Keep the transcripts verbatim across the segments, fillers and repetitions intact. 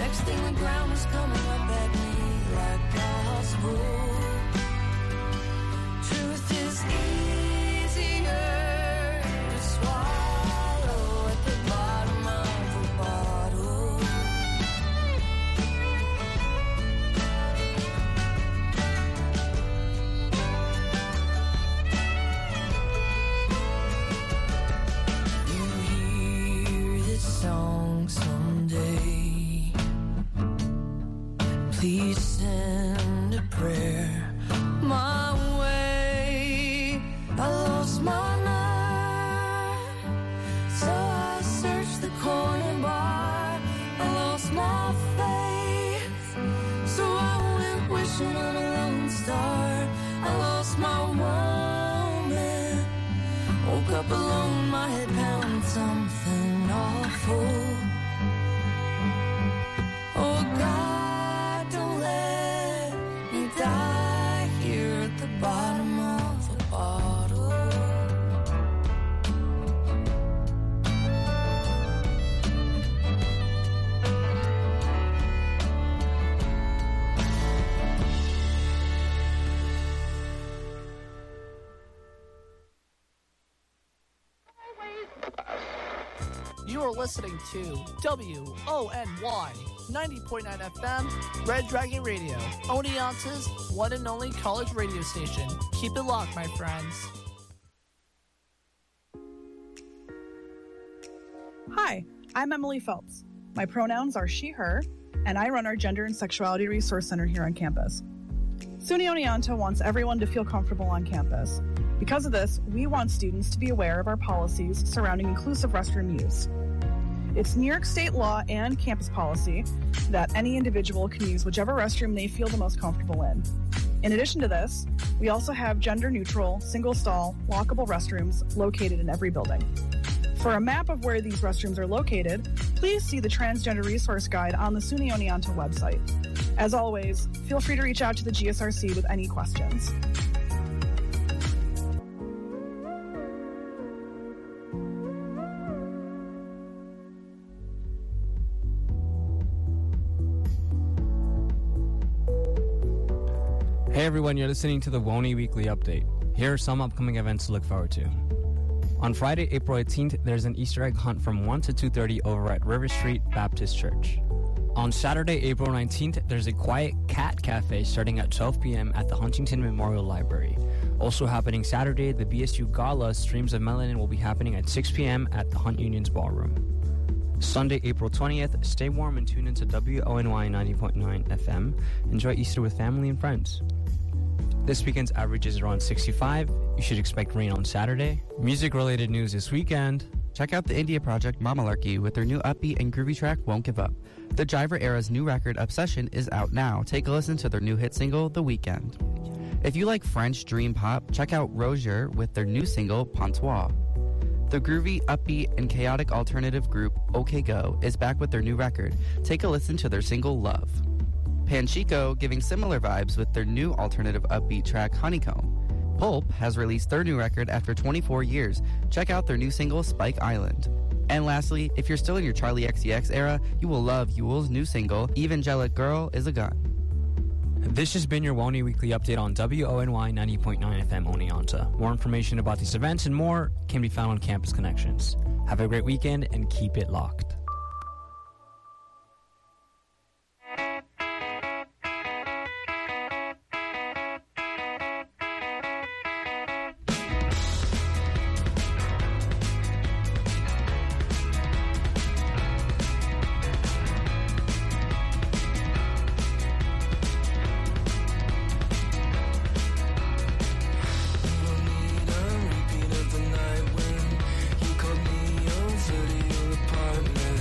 Next thing the ground was coming up at me like gospel. Truth is easier to swallow at the bottom of the bottle. You hear this song someday. Please send a prayer my way. I lost my mind, so I searched the corner bar. I lost my faith, so I went wishing on a lone star. I lost my woman, woke up alone, my head pounding something awful. Oh God, don't let me die here at the bottom of the bottle. You are listening to W O N Y ninety point nine F M, Red Dragon Radio, Oneonta's one and only college radio station. Keep it locked, my friends. Hi, I'm Emily Phelps. My pronouns are she, her, and I run our Gender and Sexuality Resource Center here on campus. SUNY Oneonta wants everyone to feel comfortable on campus. Because of this, we want students to be aware of our policies surrounding inclusive restroom use. It's New York State law and campus policy that any individual can use whichever restroom they feel the most comfortable in. In addition to this, we also have gender-neutral, single-stall, lockable restrooms located in every building. For a map of where these restrooms are located, please see the Transgender Resource Guide on the SUNY Oneonta website. As always, feel free to reach out to the G S R C with any questions. Hey everyone, you're listening to the W O N Y Weekly Update. Here are some upcoming events to look forward to. On Friday, April eighteenth, there's an Easter egg hunt from one to two thirty over at River Street Baptist Church. On Saturday, April nineteenth, there's a Quiet Cat Cafe starting at twelve p.m. at the Huntington Memorial Library. Also happening Saturday, the B S U Gala Streams of Melanin will be happening at six p.m. at the Hunt Union's Ballroom. Sunday, April twentieth, stay warm and tune into W O N Y ninety point nine F M. Enjoy Easter with family and friends. This weekend's average is around sixty-five. You should expect rain on Saturday. Music-related news this weekend. Check out the India project Mamalarkey with their new upbeat and groovy track, Won't Give Up. The Jiver Era's new record, Obsession, is out now. Take a listen to their new hit single, The Weekend. If you like French dream pop, check out Rozier with their new single, Pontois. The groovy, upbeat, and chaotic alternative group, OK Go, is back with their new record. Take a listen to their single, Love. Panchico giving similar vibes with their new alternative upbeat track, Honeycomb. Pulp has released their new record after twenty-four years. Check out their new single, Spike Island. And lastly, if you're still in your Charlie X C X era, you will love Yule's new single, Evangelic Girl is a Gun. This has been your W O N Y Weekly Update on W O N Y ninety point nine F M Oneonta. More information about these events and more can be found on Campus Connections. Have a great weekend and keep it locked. Repeat of the night when you called me over to your apartment.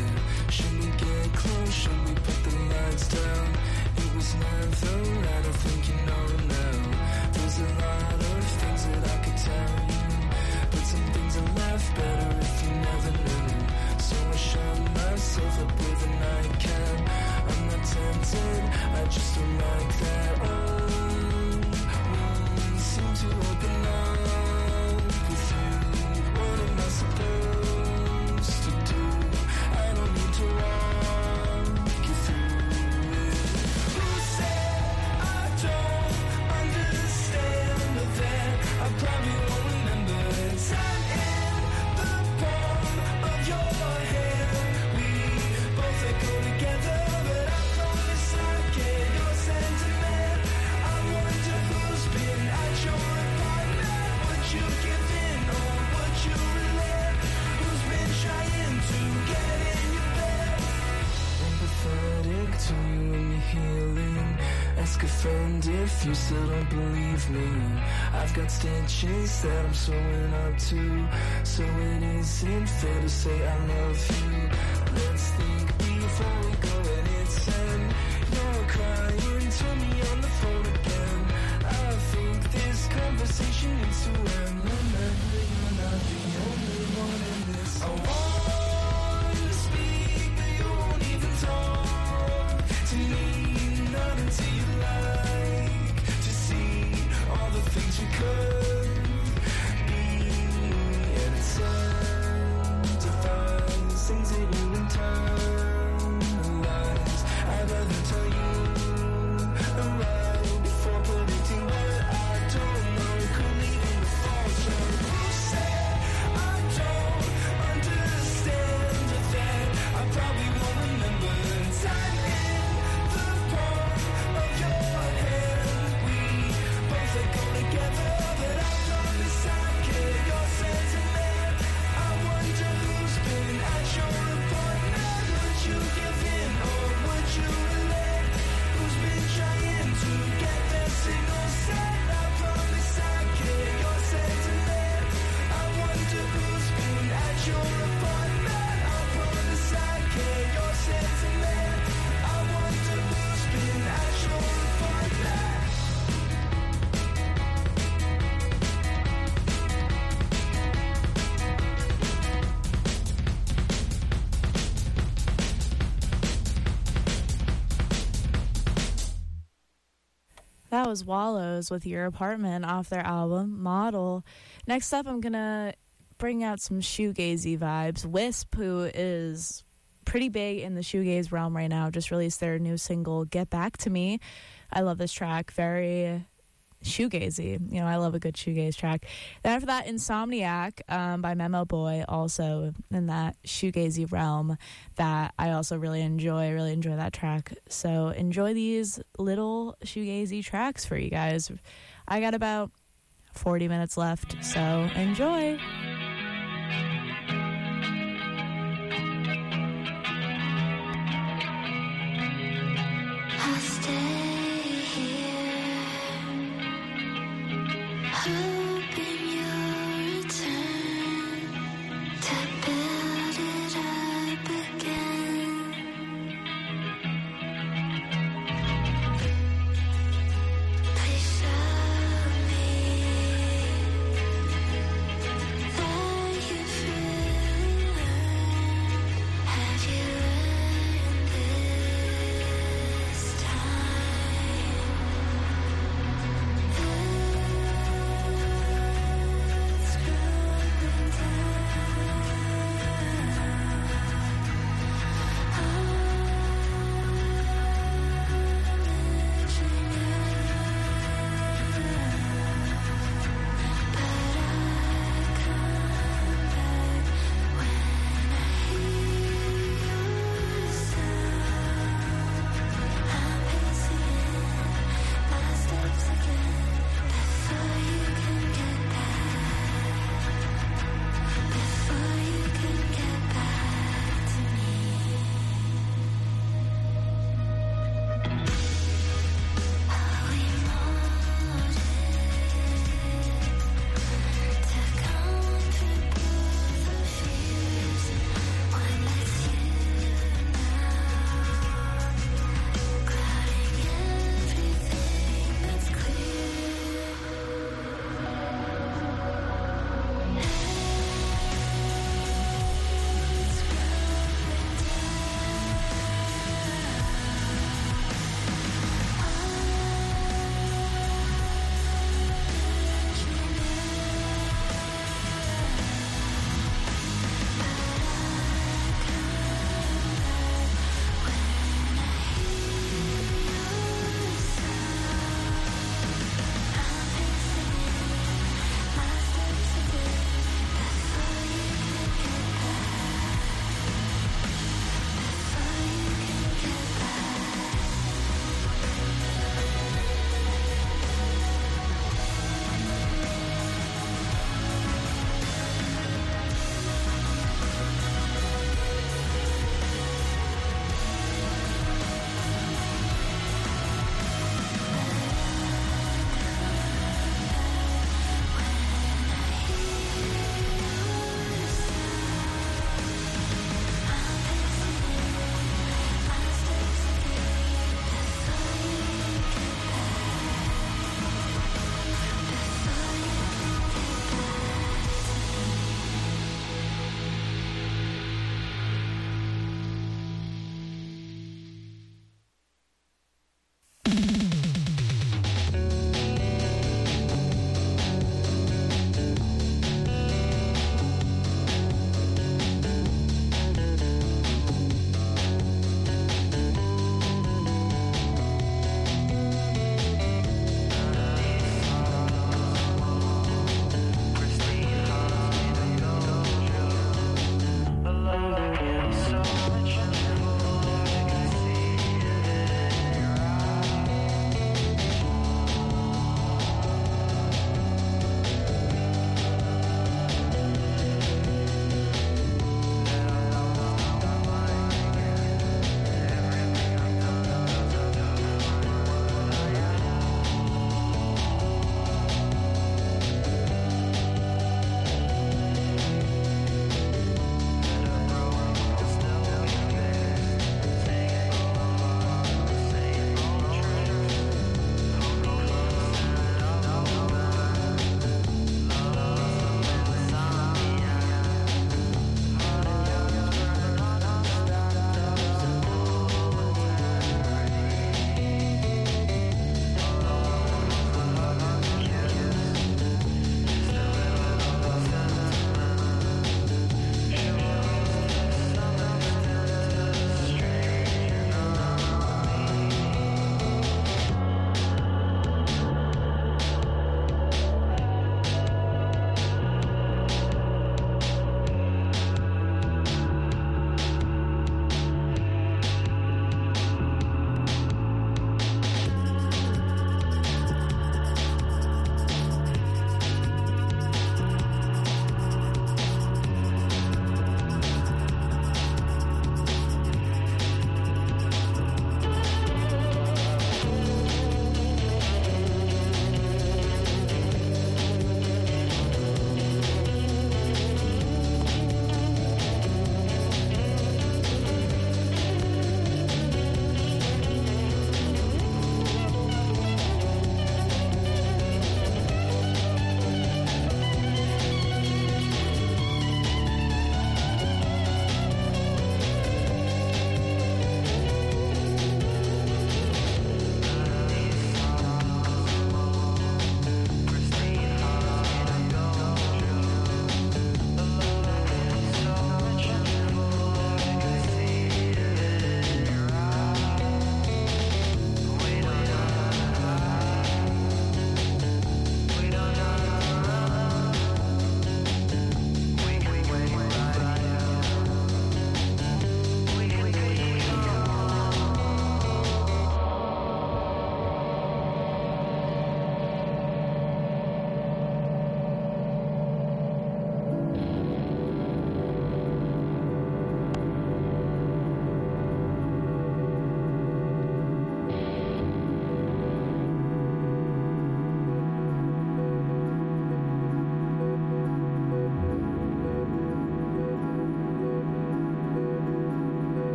ask a friend if you still don't believe me. I've got stitches that I'm sewing up to, so it isn't fair to say I love you. Let's think before we go and it's ten. You're crying to me on the phone again. I think this conversation needs to end. Remember, you're not the only one in this. I want to speak, but you won't even talk to me. Not until you like to see all the things you could be. And it's sanctifies things that you internalize. I'd rather tell you right before predicting what I don't know. Could lead in the false. You said I don't understand that. I probably won't remember time in the palm of your hand. We both let go together, but I promise I care your sentiment. I wonder who's been at your appointment. Would you give in or would you relent? Who's been trying to get their signal set? I promise I care your sentiment. I wonder who's been at your appointment. I promise I care your sentiment. I wonder who's been at your appointment. That was Wallows with Your Apartment off their album Model. Next up, I'm gonna bring out some shoegazy vibes. Wisp, who is pretty big in the shoegaze realm right now, just released their new single Get Back to Me. I love this track, very shoegazy. You know, I love a good shoegaze track. Then after that, Insomniac um, by Memo Boy, also in that shoegazy realm that I also really enjoy. I really enjoy that track. So enjoy these little shoegazy tracks for you guys. I got about forty minutes left, so enjoy. I'll stay here, hoping you'll return to build it up again. Please show me that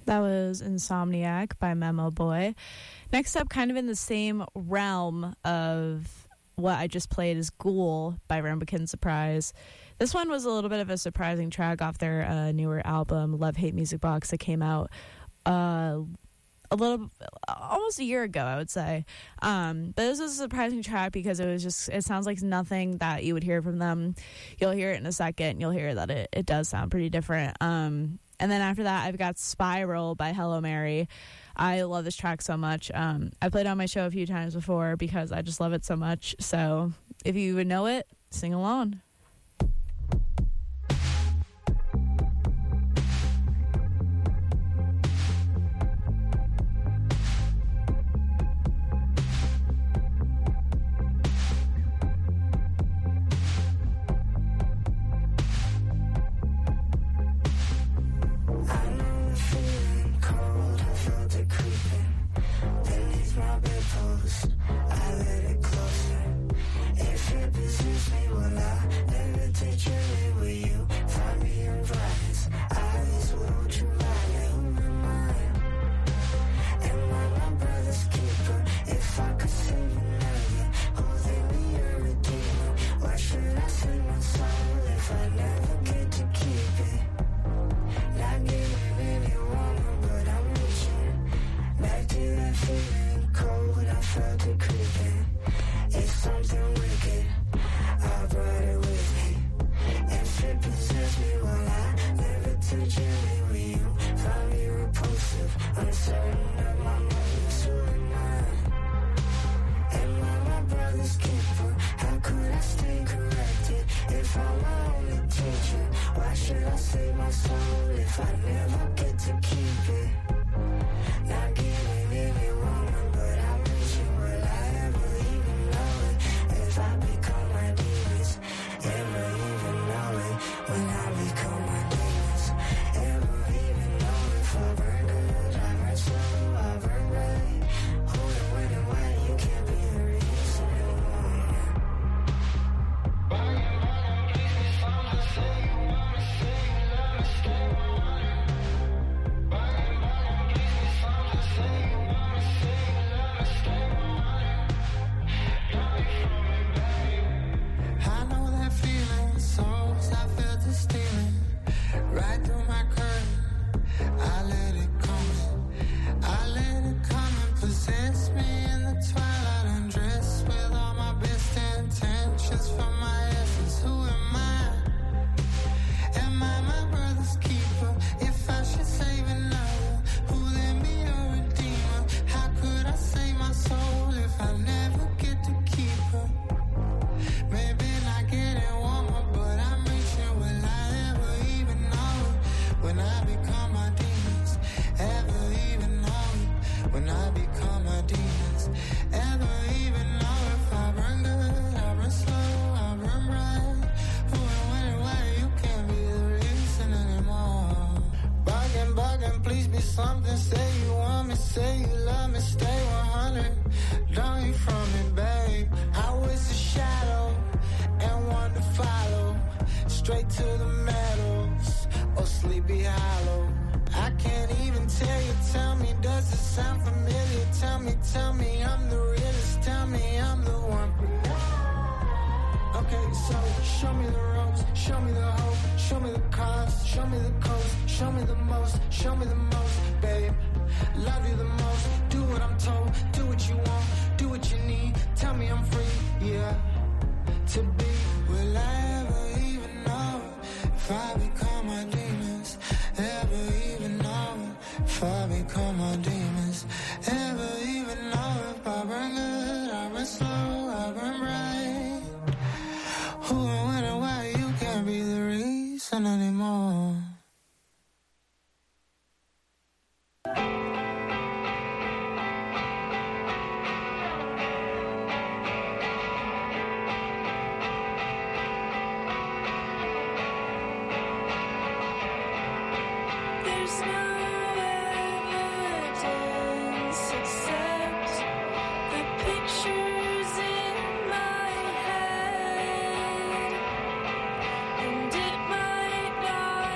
That was Insomniac by Memo Boy. Next up, kind of in the same realm of what I just played, is Ghoul by Rambukin Surprise. This one was a little bit of a surprising track off their uh, newer album, Love Hate Music Box, that came out uh, a little, almost a year ago, I would say. Um, but this was a surprising track because it was just, it sounds like nothing that you would hear from them. You'll hear it in a second, and you'll hear that it, it does sound pretty different. Um, and then after that, I've got Spiral by Hello Mary. I love this track so much. Um, I played it on my show a few times before because I just love it so much. So if you would know it, sing along. I let it closer. If it possesses me, will I never take you in with you? Find me in violence. I just won't you mind. Who am I? Am I my brother's keeper? If I could save another, holding me a redeemer. Why should I save my soul if I never get to keep it? Not giving any woman, but I'm reaching back to that feeling cold. I felt it creeping. It's something wicked. I brought it with me. If it possesses me, will I never touch you with you? Find me repulsive, uncertain of my motives. Who am I? Am I my brother's keeper? How could I stay corrected if I'm my only teacher? Why should I save my soul if I never get to keep it? Not giving any woman, but I'm reaching. Will I ever even know it? If I become my demons, ever even know it? When I become my demons, ever even know if I burn good, I burn slow, I burn red. Who and when and why, you can't be the reason anymore. I know that feeling, souls I felt it stealing right through my curtain. I let it come in, I let it come and possess me in the twilight, undressed with all my best intentions for my essence. Who am I? Am I my brother's keeper? If I should save another, who then be a redeemer? How could I save my soul if I never get to keep her? Maybe not getting warmer, but I'm reaching. Will I ever even know it? When I become my demons, ever even know it? When I become my demons, ever even know if I burn good, I burn slow, I burn bright. Who and when and why, you can't be the reason anymore. Bugging, bugging, please be something. Say you want me, say you love me, stay one hundred. Don't hear from me, babe. I was a shadow and one to follow, straight to the meadows or Sleepy Hollow. I can't even tell you, tell me, does it sound familiar? Tell me, tell me I'm the realest, tell me I'm the one. Okay, so show me the ropes, show me the hope, show me the cost, show me the coast, show me the most, show me the most, babe. Love you the most, do what I'm told, do what you want, do what you need, tell me I'm free, yeah. To be, will I ever even know if I become my demons? Ever even know if I become my demons? Ever even know if I burn good, I burn slow, I burn bright? Who and when and why, you can't be the reason anymore. There's no evidence except the pictures in my head, and it might not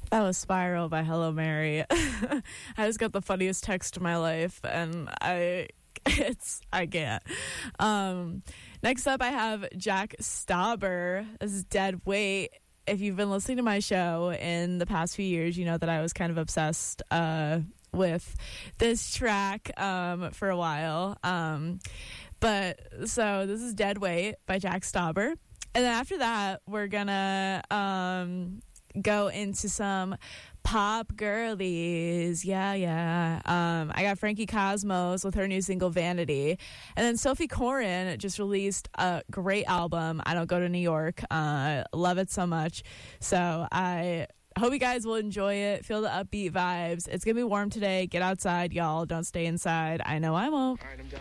That was Spiral by Hello Mary. I just got the funniest text of my life, and I, it's, I can't. Um, next up, I have Jack Stauber. This is Dead Weight. If you've been listening to my show in the past few years, you know that I was kind of obsessed uh, with this track um, for a while. Um, but so this is Dead Weight by Jack Stauber. And then after that, we're gonna um, go into some pop girlies. Yeah, yeah. Um, I got Frankie Cosmos with her new single Vanity. And then Sophie Corrin just released a great album, I Don't Go to New York. Uh, love it so much. So I hope you guys will enjoy it. Feel the upbeat vibes. It's going to be warm today. Get outside, y'all. Don't stay inside. I know I won't. All right, I'm done.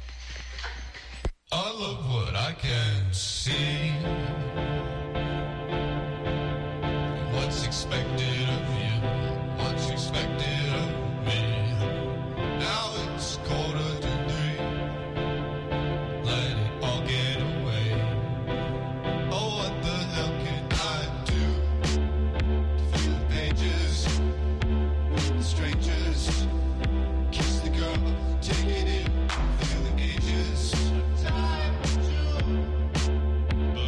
I love what I can see. What's expected of you? What's expected of me? Now it's quarter to three. Let it all get away. Oh, what the hell can I do? Feel the pages, the strangers. Kiss the girl, take it in. Feel the ages. Time to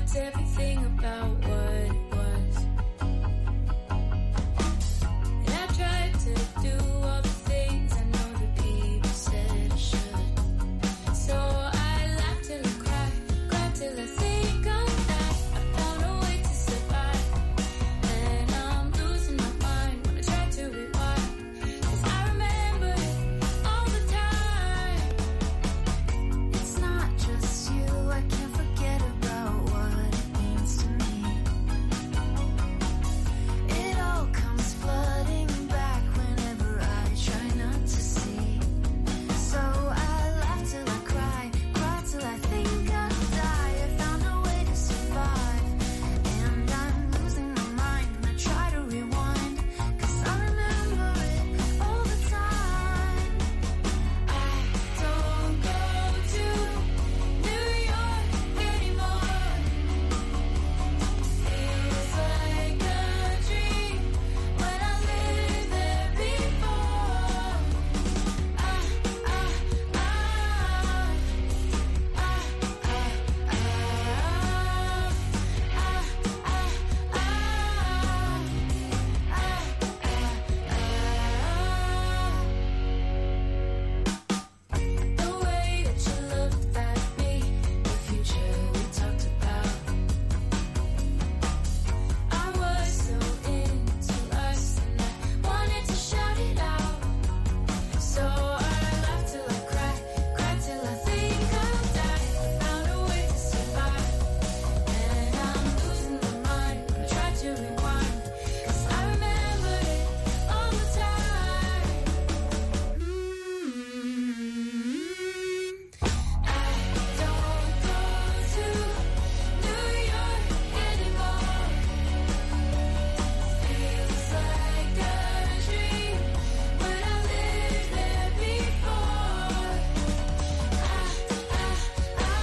kept everything about what it was. And I tried to do all the things I know the people said I should. So I laughed till I cried, cried till I think I'm back. I found a way to survive, and I'm losing my mind when I try to rewind. 'Cause I remember it all the time. It's not just you, I can't forget about what it means to me. It all comes flooding back whenever I try not to see. So I laugh till I cry, cry till I think I'll die. I found a way to survive, and I'm losing my mind when I try to rewind. 'Cause I remember it all the time. I don't go to New York anymore. Feels like a dream when I lived there before. Ah, ah, ah, ah, ah, ah, the way that you looked at me, the future we talked about. I was so into us and I wanted to shout it out. So I laughed till I cried, cried till I think I'll die. I found a way to survive, and I'm losing my mind when I try to rewind. 'Cause I remember it all the time. I don't go to New York anymore. Feels like a dream when I lived there before. Ah, ah, ah, ah, ah,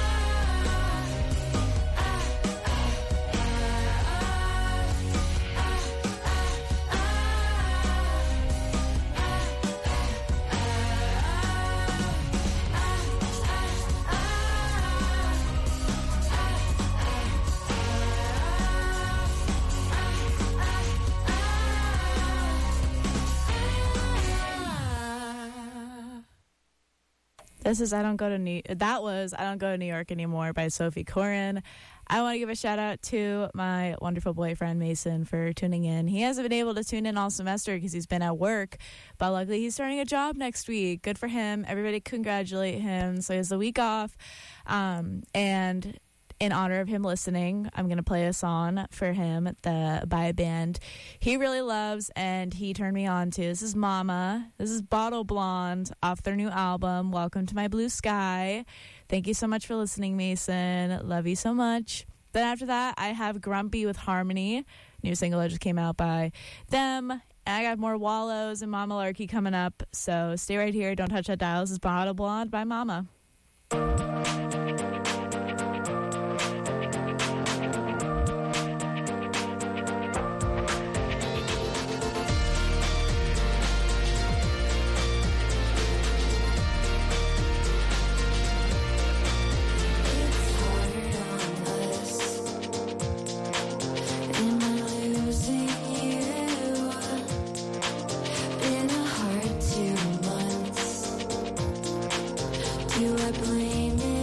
This is I Don't Go to New That was I Don't Go to New York Anymore by Sophie Corin. I want to give a shout out to my wonderful boyfriend Mason for tuning in. He hasn't been able to tune in all semester because he's been at work, but luckily he's starting a job next week. Good for him. Everybody congratulate him. So he has the week off. Um, and in honor of him listening, I'm going to play a song for him the by a band he really loves and he turned me on to. This is Mama. This is Bottle Blonde off their new album, Welcome to My Blue Sky. Thank you so much for listening, Mason. Love you so much. Then after that, I have Grumpy with Harmony. New single that just came out by them. And I got more Wallows and Mama Larky coming up. So stay right here. Don't touch that dial. This is Bottle Blonde by Mama. Am I losing you? Been a hard two months. Do I blame it?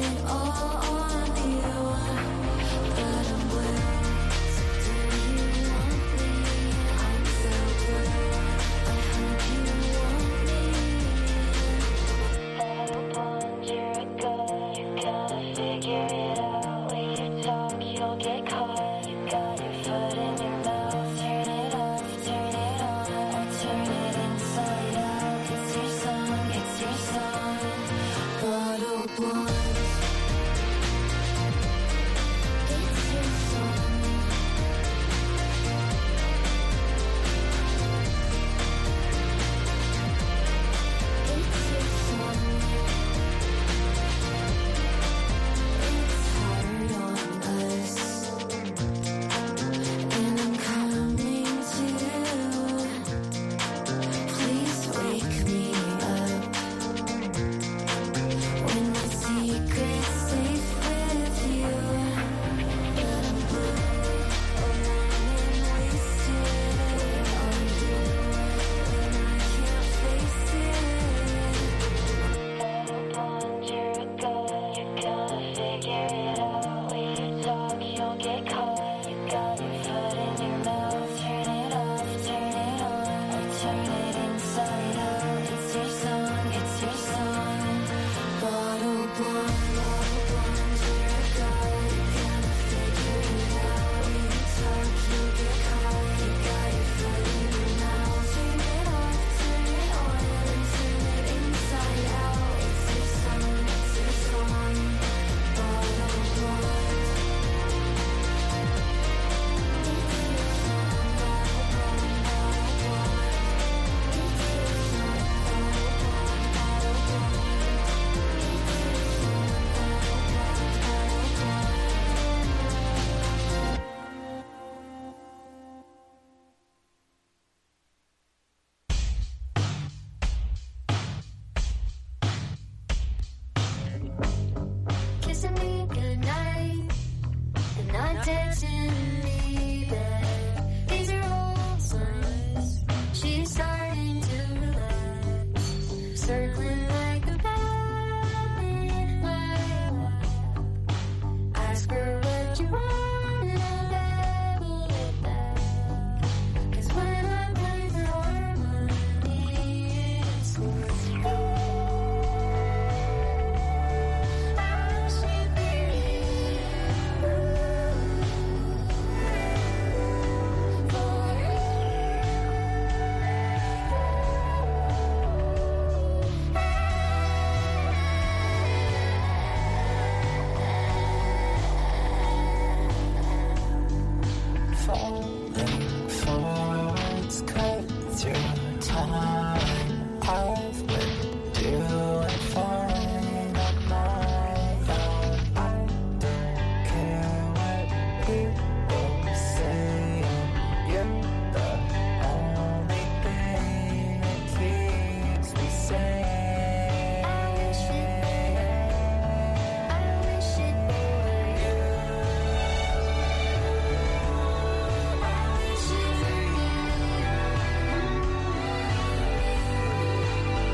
circling like a violet. Ask her what you want and I'll babble it back. 'Cause when I play for harmony, it's with you. I wish you'd be here for falling forwards cut through time. I've been doing fine on my own. I don't care what people say. You're the only thing that keeps me sane. I wish it I wish it were you. I wish it were you.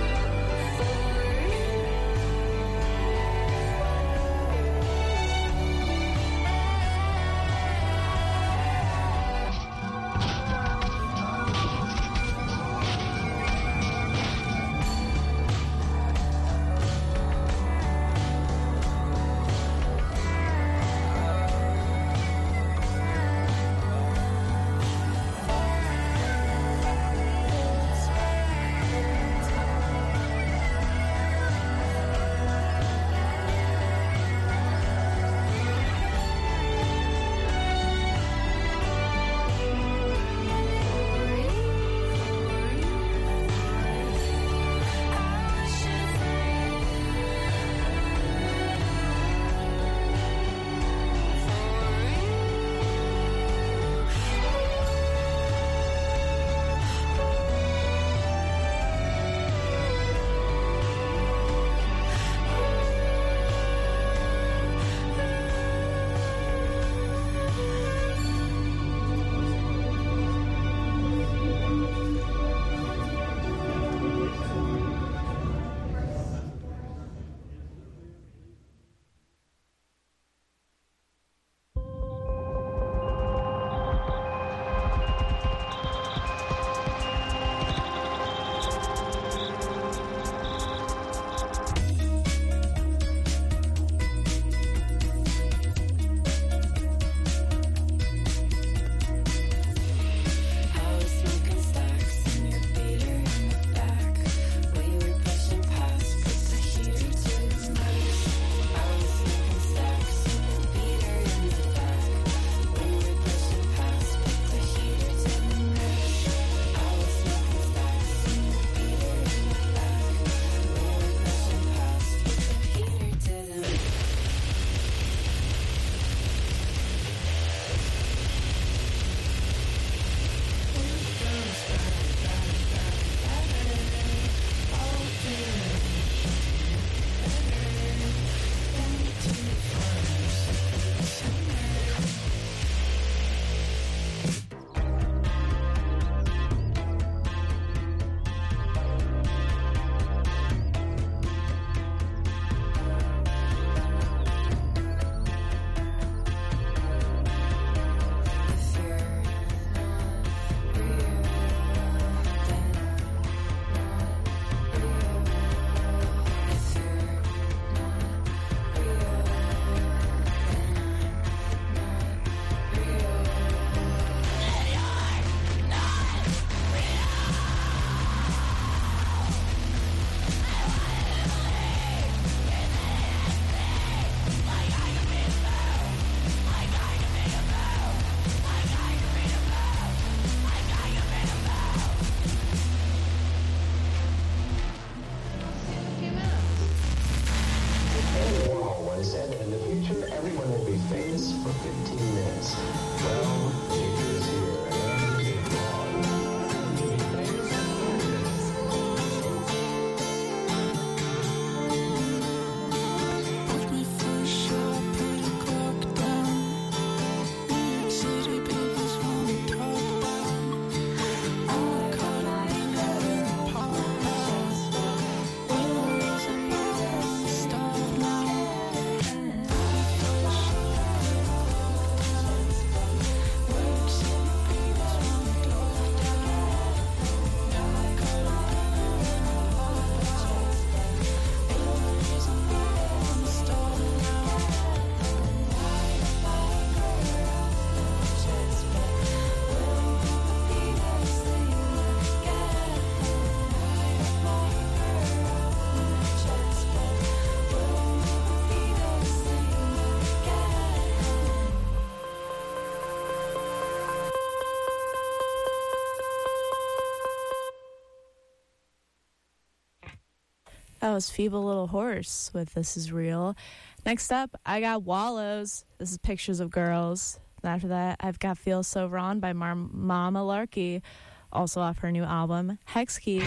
That was Feeble Little Horse with This Is Real. Next up, I got Wallows. This is Pictures of Girls. And after that, I've got Feel So Wrong by Mar- Mama Larky, also off her new album, Hex Key.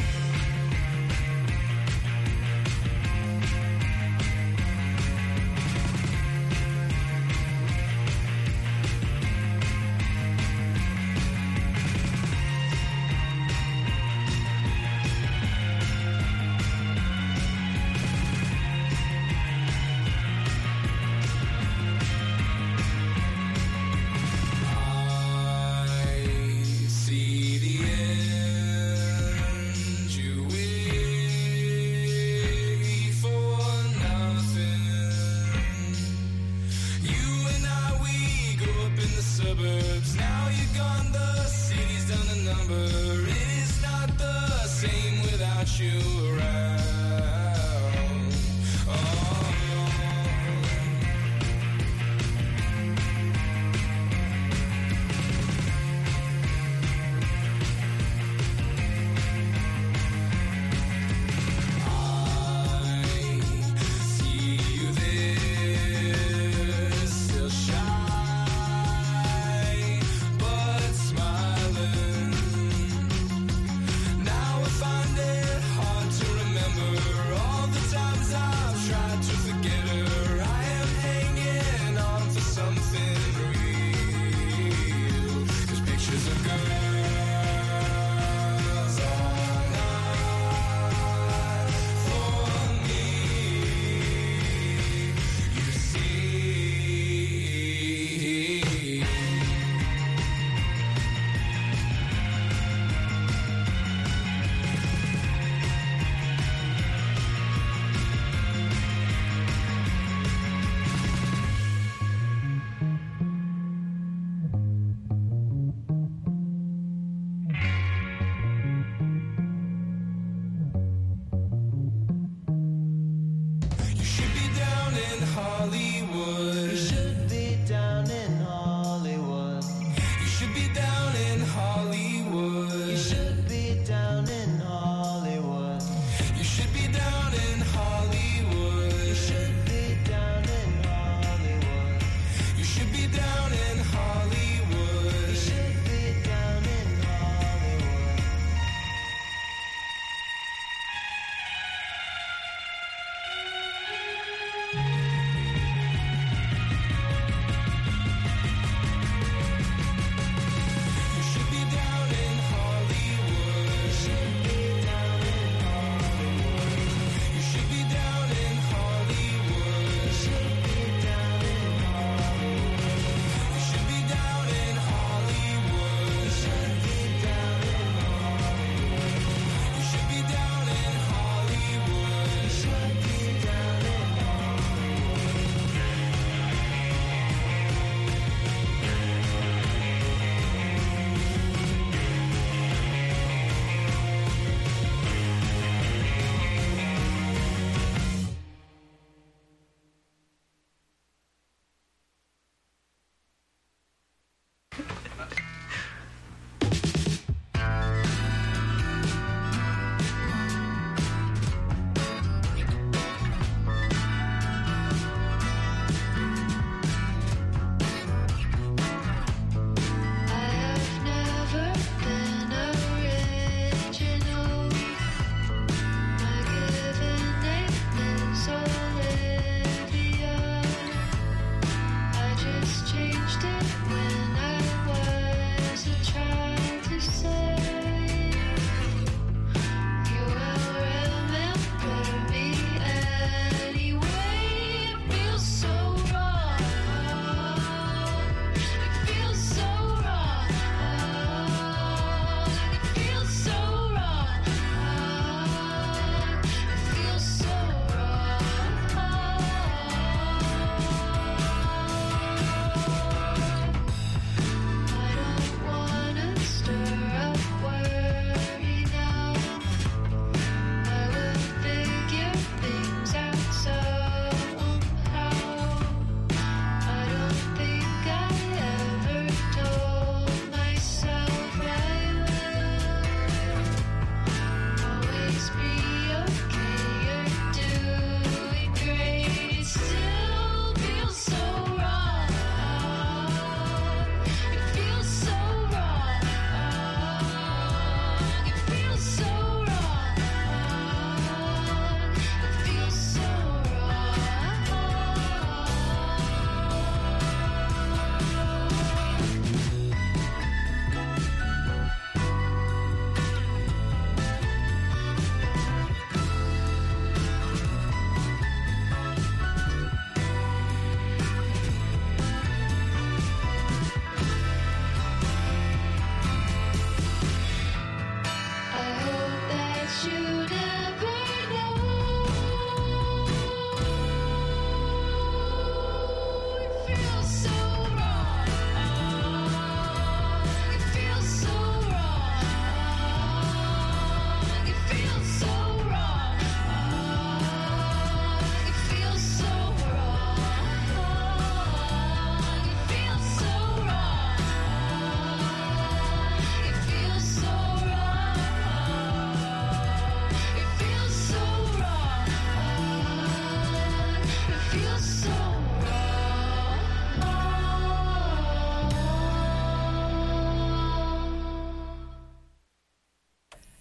Hard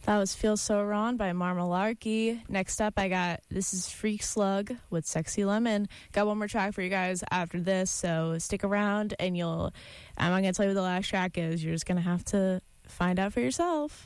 That was Feel So Wrong by Marmalarkey. Next up, I got This Is Freak Slug with Sexy Lemon. Got one more track for you guys after this, so stick around and you'll, I'm not going to tell you what the last track is. You're just going to have to find out for yourself.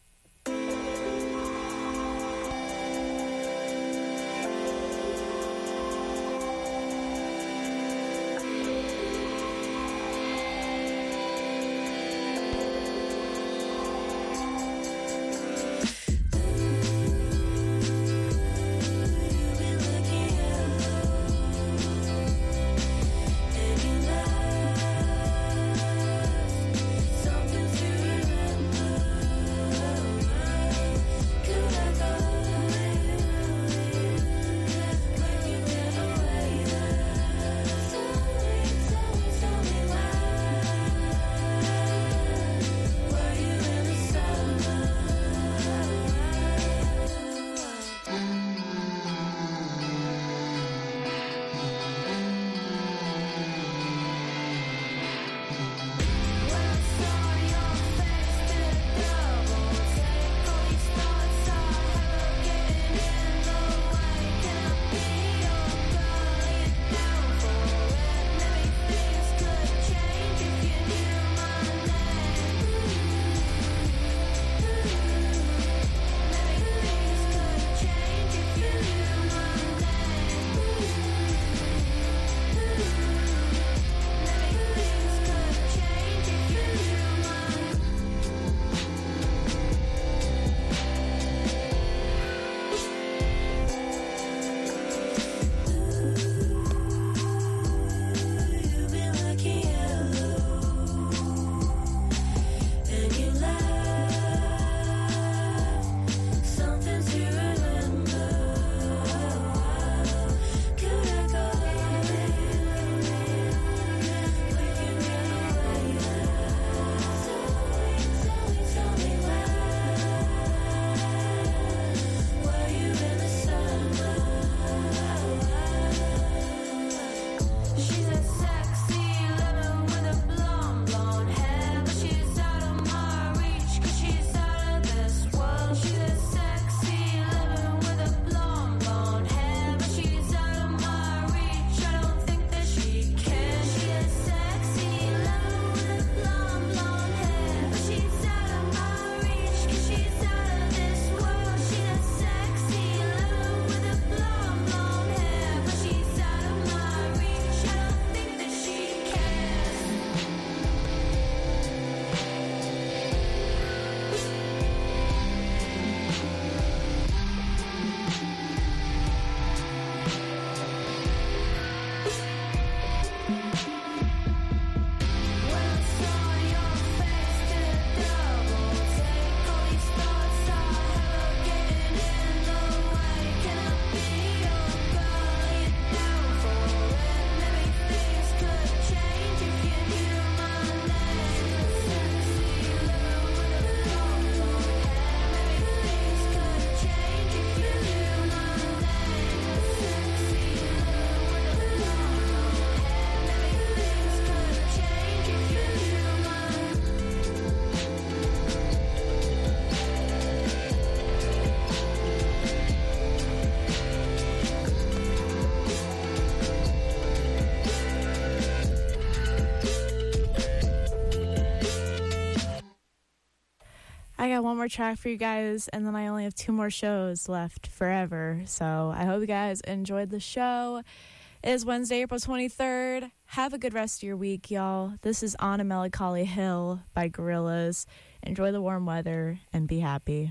I got one more track for you guys, and then I only have two more shows left forever. So I hope you guys enjoyed the show. It is Wednesday, April twenty-third. Have a good rest of your week, y'all. This is On a Melancholy Hill by Gorillaz. Enjoy the warm weather and be happy.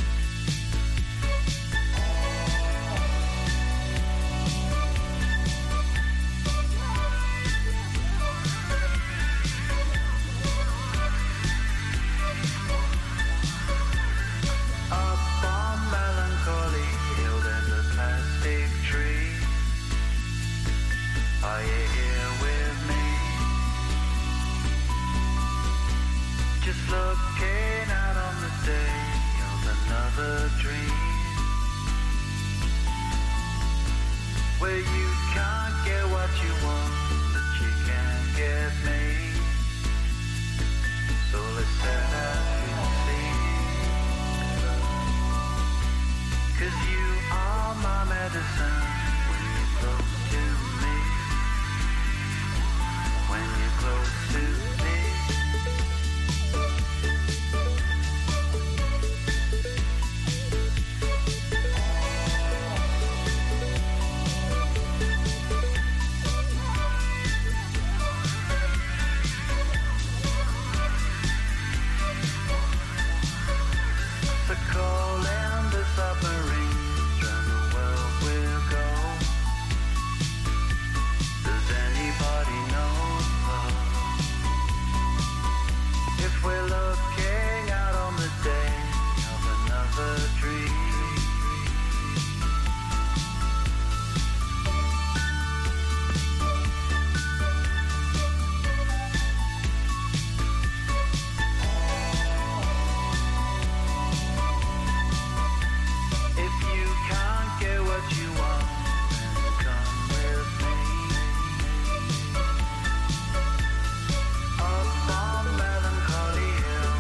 Thank Are you here with me? Just looking out on the day of another dream, where you can't get what you want, but you can get me. So let's set out to see, 'cause you are my medicine when you're close to me, when you're close to me. So call in the submarines, round the world we'll go. Does anybody know if we're looking out on the day of another dream? If you can't get what you want, then come with me. Up on Melancholy Hill,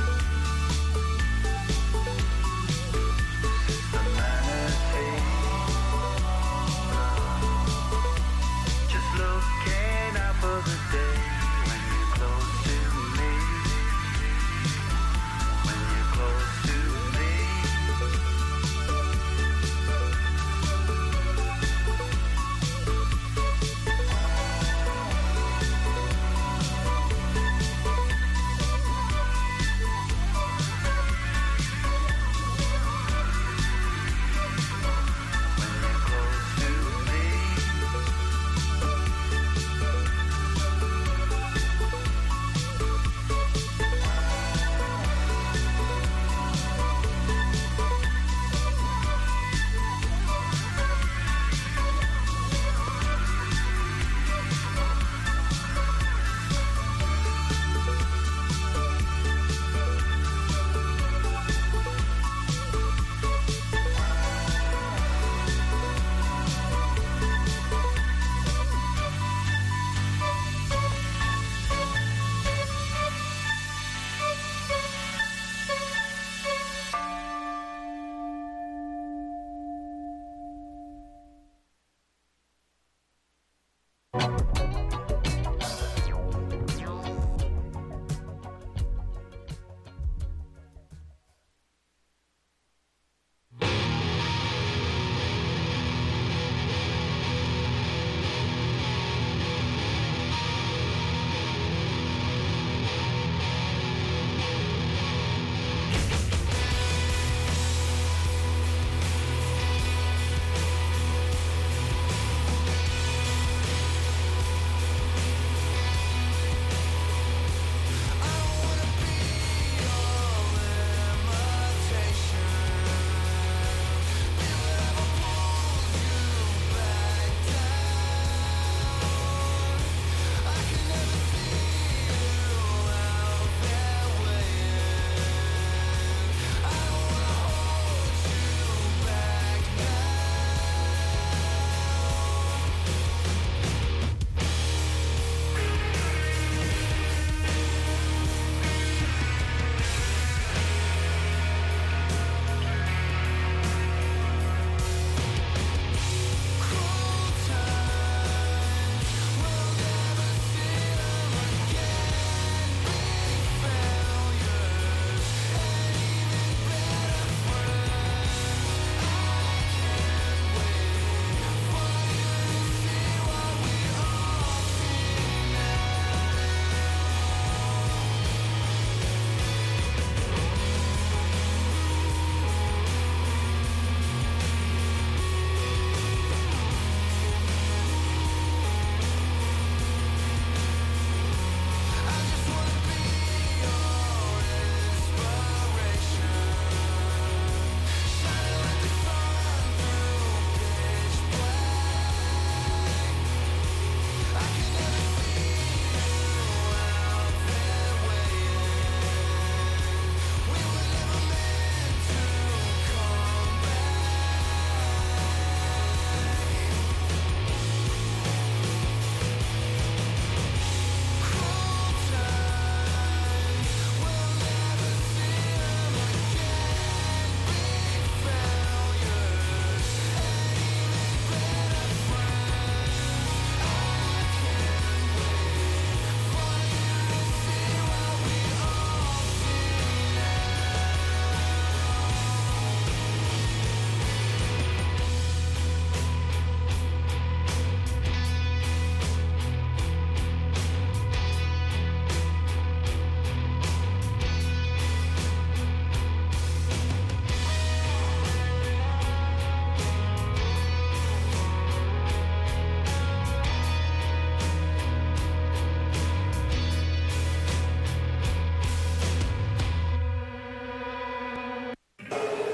Sister Manatee. Just looking out for the day when you're close to me, when you're close to me. When you're close to me.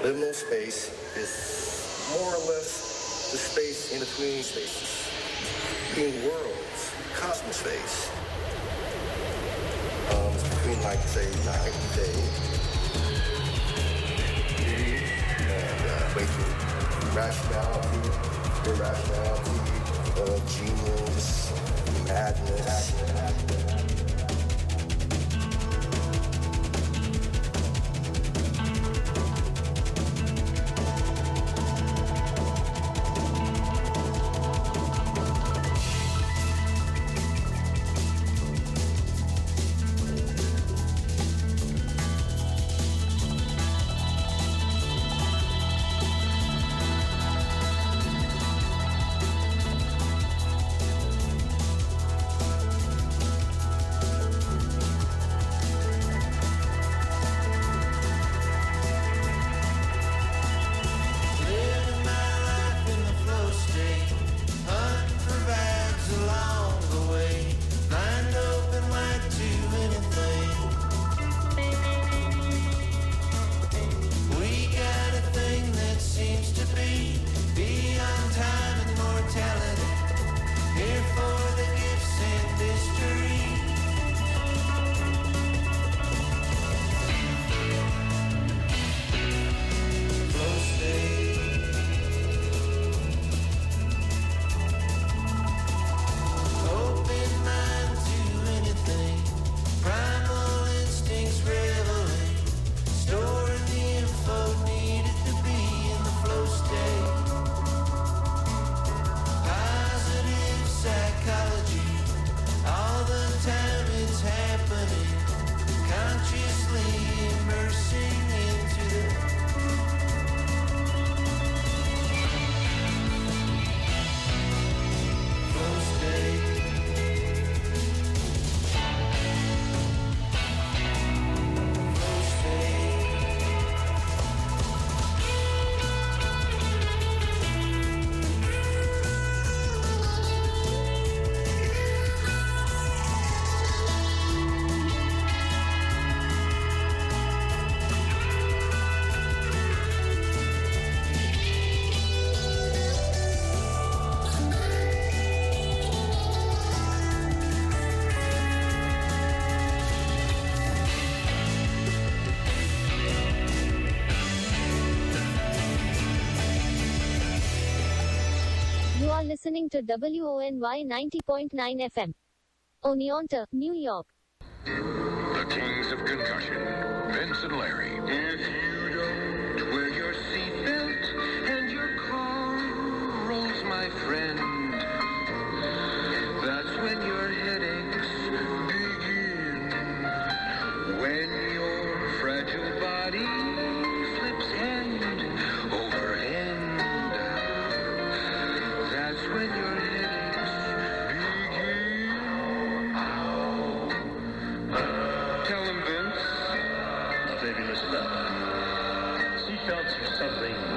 Liminal space is more or less the space in between spaces, between worlds, cosmos space. Um, it's between, like, say, night and day. And uh, between rationality, irrationality, uh, genius, madness. Listening to W O N Y ninety point nine F M. Oneonta, New York. The Kings of Concussion, Vince and Larry. If you don't wear your seatbelt and your car rolls, my friend, that's when your headaches begin. When your fragile body slips hand over hand, that's when your headaches begin. Tell him, Vince. Saving this stuff. Seatbelts are something